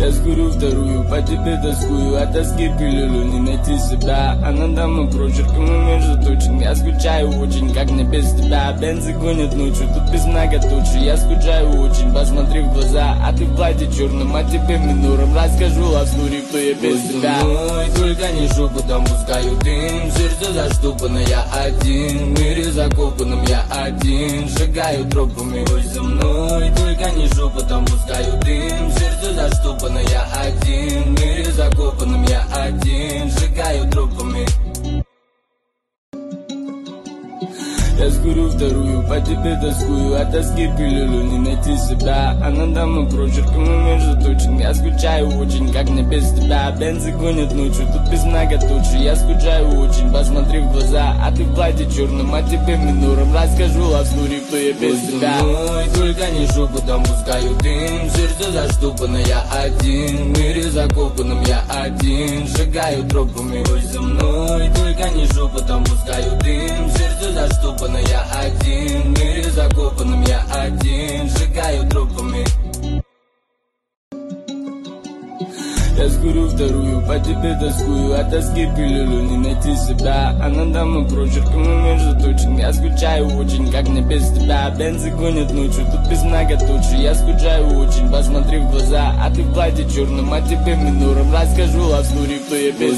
Я скурю вторую, по тебе тоскую, от тоски пилюлю, не найти себя. Она давно прочерком умеешь заточен. Я скучаю очень, как мне без тебя. Бензы гонят ночью, тут без многоточия. Я скучаю очень, посмотри в глаза. А ты в платье черном, а тебе минором. Расскажу лавстори, кто я без тебя. Мой, только не шепотом пускаю дым. Сердце заштопано, я один. В мире закопанном я один. Сжигаю тропами, ой за мной. Только не шепотом пускаю дым. Сердце заштопано, я один. В мире закопанном я один. Сжигаю тропами. Я скурю вторую, по тебе тоскую, от тоски пилюлю, не найти себя. Она давно прочерком умеешь заточен. Я скучаю очень, как мне без тебя. Бензы гонят ночью, тут без многоточия. Я скучаю очень, посмотри в глаза. А ты в платье черном, а тебе минором. Расскажу лавстори, кто я без тебя. Мой, только не шепотом пускаю дым. Сердце заштопано, я один. В мире закопанном я один. Сжигаю тропами, ой за мной. Только не шепотом пускаю дым. Сердце заштопано, я один. В мире закопанном я один. Сжигаю тропами. Я скурю вторую, по тебе тоскую, от тоски пилюлю, не найти себя. Она давно прочерком умеешь заточен. Я скучаю очень, как мне без тебя. Бензы гонят ночью, тут без многоточия. Я скучаю очень, посмотри в глаза. А ты в платье черном, а тебе минором. Расскажу лавстори, кто я без